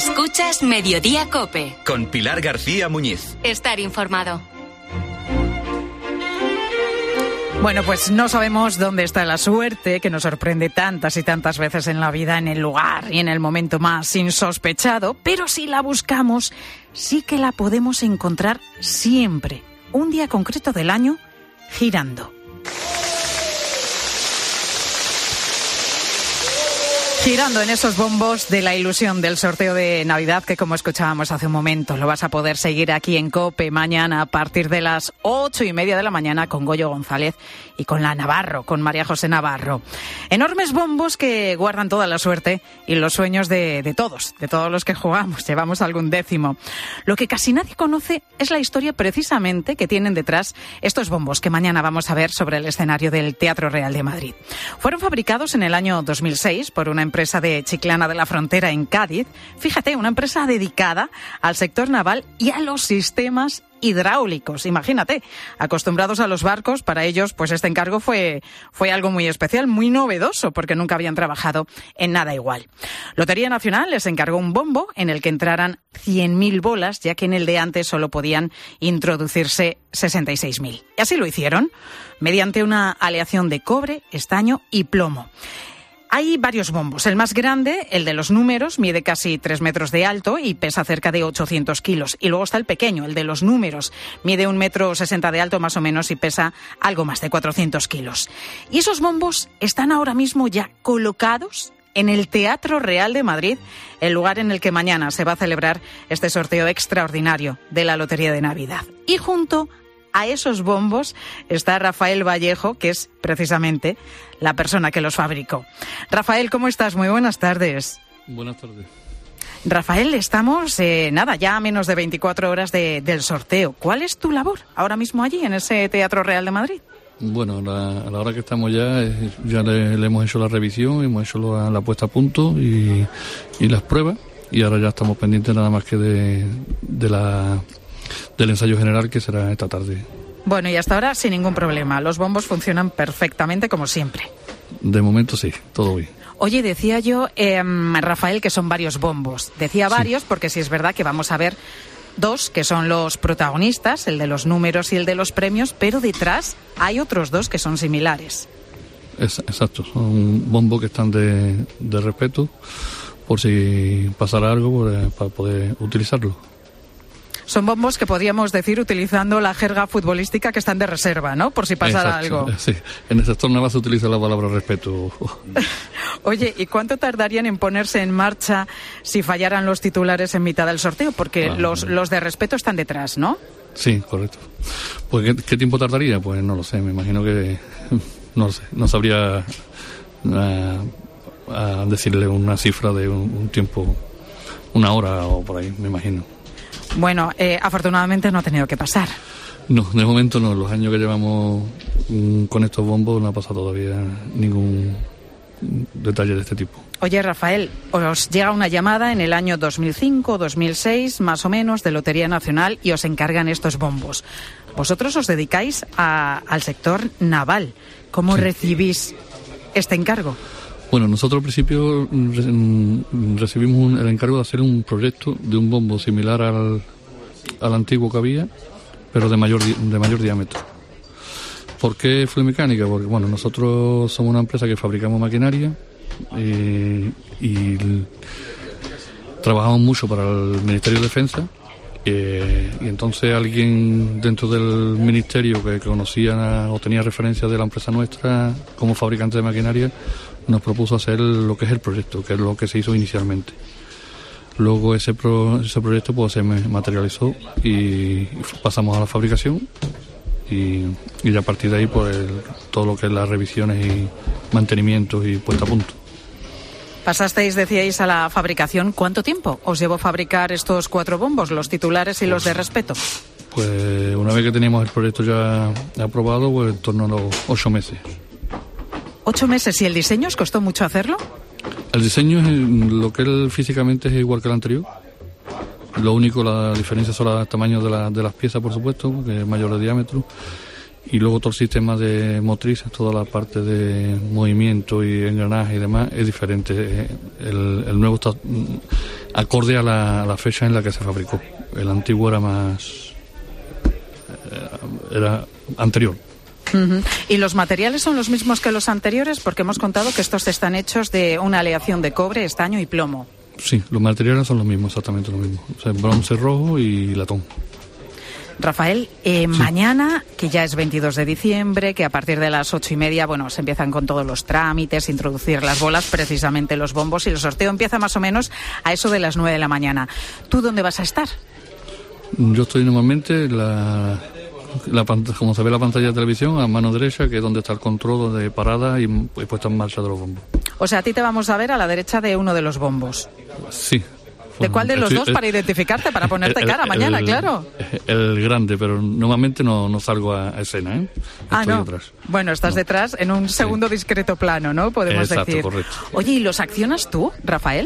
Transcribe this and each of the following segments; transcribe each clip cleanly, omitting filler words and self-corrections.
Escuchas Mediodía COPE. Con Pilar García Muñiz. Estar informado. Bueno, pues no sabemos dónde está la suerte que nos sorprende tantas y tantas veces en la vida, en el lugar y en el momento más insospechado, pero si la buscamos, sí que la podemos encontrar siempre, un día concreto del año, girando. Girando en esos bombos de la ilusión del sorteo de Navidad que, como escuchábamos hace un momento, lo vas a poder seguir aquí en COPE mañana a partir de las 8:30 de la mañana con Goyo González y con la Navarro, con María José Navarro. Enormes bombos que guardan toda la suerte y los sueños de todos los que jugamos, llevamos algún décimo. Lo que casi nadie conoce es la historia precisamente que tienen detrás estos bombos que mañana vamos a ver sobre el escenario del Teatro Real de Madrid. Fueron fabricados en el año 2006 por una empresa de Chiclana de la Frontera en Cádiz. Fíjate, una empresa dedicada al sector naval y a los sistemas hidráulicos. Imagínate, acostumbrados a los barcos, para ellos pues este encargo fue algo muy especial, muy novedoso, porque nunca habían trabajado en nada igual. Lotería Nacional les encargó un bombo en el que entraran 100.000 bolas, ya que en el de antes solo podían introducirse 66.000. Y así lo hicieron, mediante una aleación de cobre, estaño y plomo. Hay varios bombos. El más grande, el de los números, mide casi 3 metros de alto y pesa cerca de 800 kilos. Y luego está el pequeño, el de los números. Mide 1,60 m de alto más o menos y pesa algo más de 400 kilos. Y esos bombos están ahora mismo ya colocados en el Teatro Real de Madrid, el lugar en el que mañana se va a celebrar este sorteo extraordinario de la Lotería de Navidad. Y junto a esos bombos está Rafael Vallejo, que es precisamente la persona que los fabricó. Rafael, ¿cómo estás? Muy buenas tardes. Buenas tardes. Rafael, estamos ya a menos de 24 horas del sorteo. ¿Cuál es tu labor ahora mismo allí en ese Teatro Real de Madrid? Bueno, a la hora que estamos ya le hemos hecho la revisión, hemos hecho la puesta a punto y las pruebas, y ahora ya estamos pendientes nada más que del ensayo general, que será esta tarde. Bueno, y hasta ahora sin ningún problema. Los bombos funcionan perfectamente como siempre. De momento sí, todo bien. Oye, decía yo, Rafael, que son varios bombos. Decía varios porque sí es verdad que vamos a ver dos que son los protagonistas, el de los números y el de los premios, pero detrás hay otros dos que son similares. Exacto, son bombos que están de respeto, por si pasara algo, para poder utilizarlo. Son bombos que podríamos decir, utilizando la jerga futbolística, que están de reserva, ¿no? Por si pasara algo. Sí, en el sector naval se utiliza la palabra respeto. Oye, ¿y cuánto tardarían en ponerse en marcha si fallaran los titulares en mitad del sorteo? Porque los de respeto están detrás, ¿no? Sí, correcto. Pues ¿qué tiempo tardaría? Pues no lo sé, me imagino que... No lo sé, no sabría a decirle una cifra de un tiempo, 1 hora o por ahí, me imagino. Bueno, afortunadamente no ha tenido que pasar. No, de momento no. Los años que llevamos con estos bombos no ha pasado todavía ningún detalle de este tipo. Oye, Rafael, os llega una llamada en el año 2005, 2006, más o menos, de Lotería Nacional y os encargan estos bombos. Vosotros os dedicáis al sector naval. ¿Cómo recibís este encargo? Bueno, nosotros al principio recibimos el encargo de hacer un proyecto de un bombo similar al antiguo que había, pero de mayor diámetro. ¿Por qué fue mecánica? Porque bueno, nosotros somos una empresa que fabricamos maquinaria y trabajamos mucho para el Ministerio de Defensa, y entonces alguien dentro del ministerio que conocía o tenía referencia de la empresa nuestra como fabricante de maquinaria nos propuso hacer lo que es el proyecto, que es lo que se hizo inicialmente. Luego ese proyecto pues se materializó y pasamos a la fabricación y ya a partir de ahí pues todo lo que es las revisiones y mantenimientos y puesta a punto. Pasasteis, decíais, a la fabricación. ¿Cuánto tiempo os llevó fabricar estos 4 bombos, los titulares y los de respeto? Pues una vez que teníamos el proyecto ya aprobado, pues en torno a los 8 meses. 8 meses, ¿y el diseño os costó mucho hacerlo? El diseño, lo que él físicamente es igual que el anterior. Lo único, la diferencia son el tamaño de las piezas, por supuesto, que es mayor de diámetro. Y luego todo el sistema de motrices, toda la parte de movimiento y engranaje y demás es diferente. El nuevo acorde a la fecha en la que se fabricó. El antiguo era era anterior. Uh-huh. ¿Y los materiales son los mismos que los anteriores? Porque hemos contado que estos están hechos de una aleación de cobre, estaño y plomo. Sí, los materiales son los mismos, exactamente los mismos. O sea, bronce rojo y latón. Rafael, sí. Mañana, que ya es 22 de diciembre, que a partir de las 8:30, bueno, se empiezan con todos los trámites, introducir las bolas, precisamente los bombos, y el sorteo empieza más o menos a eso de las 9 de la mañana. ¿Tú dónde vas a estar? Yo estoy normalmente como se ve la pantalla de televisión, a mano derecha, que es donde está el control de parada y puesta en marcha de los bombos. O sea, a ti te vamos a ver a la derecha de uno de los bombos. Sí. ¿De cuál de los dos para identificarte, para ponerte cara mañana, claro? El grande, pero normalmente no salgo a escena, ¿eh? Estoy detrás. Bueno, estás detrás en un segundo discreto plano, ¿no? Podemos decir. Exacto, correcto. Oye, ¿y los accionas tú, Rafael?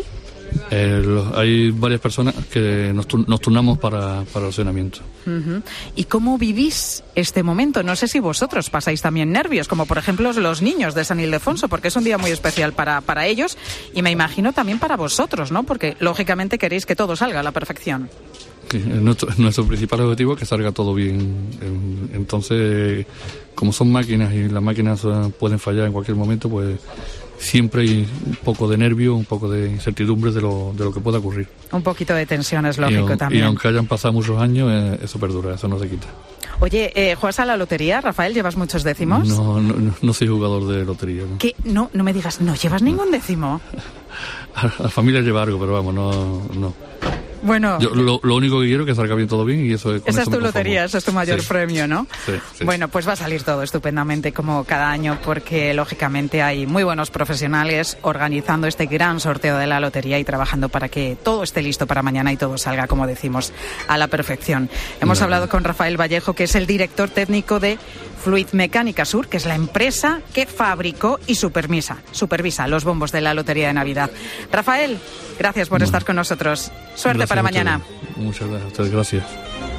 Hay varias personas que nos turnamos para el accionamiento. Uh-huh. ¿Y cómo vivís este momento? No sé si vosotros pasáis también nervios, como por ejemplo los niños de San Ildefonso, porque es un día muy especial para ellos y me imagino también para vosotros, ¿no? Porque lógicamente queréis que todo salga a la perfección. Sí, nuestro principal objetivo es que salga todo bien. Entonces, como son máquinas y las máquinas pueden fallar en cualquier momento, pues siempre hay un poco de nervio, un poco de incertidumbre de lo que pueda ocurrir. Un poquito de tensión es lógico también. Y aunque hayan pasado muchos años, eso perdura, eso no se quita. Oye, ¿juegas a la lotería, Rafael? ¿Llevas muchos décimos? No soy jugador de lotería. ¿No? ¿Qué? No me digas, ¿no llevas ningún décimo? La familia lleva algo, pero vamos, no. Bueno, yo lo único que quiero es que salga bien todo bien y eso es. Esa es tu lotería, ese es tu mayor premio, ¿no? Sí. Bueno, pues va a salir todo estupendamente como cada año porque lógicamente hay muy buenos profesionales organizando este gran sorteo de la lotería y trabajando para que todo esté listo para mañana y todo salga, como decimos, a la perfección. Hemos hablado con Rafael Vallejo, que es el director técnico de Fluid Mecánica Sur, que es la empresa que fabricó y supervisa los bombos de la Lotería de Navidad. Rafael, gracias por estar con nosotros. Suerte para mañana. Muchas gracias. Gracias.